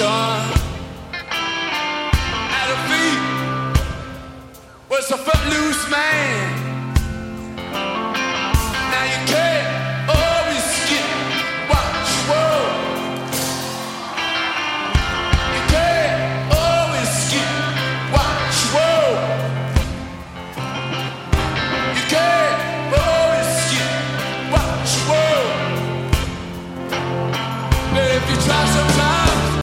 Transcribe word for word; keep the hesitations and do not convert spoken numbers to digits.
At her feet was a footloose man. Now you can't always get what you want. You can't always get what you want. You can't always get what you want. But if you try so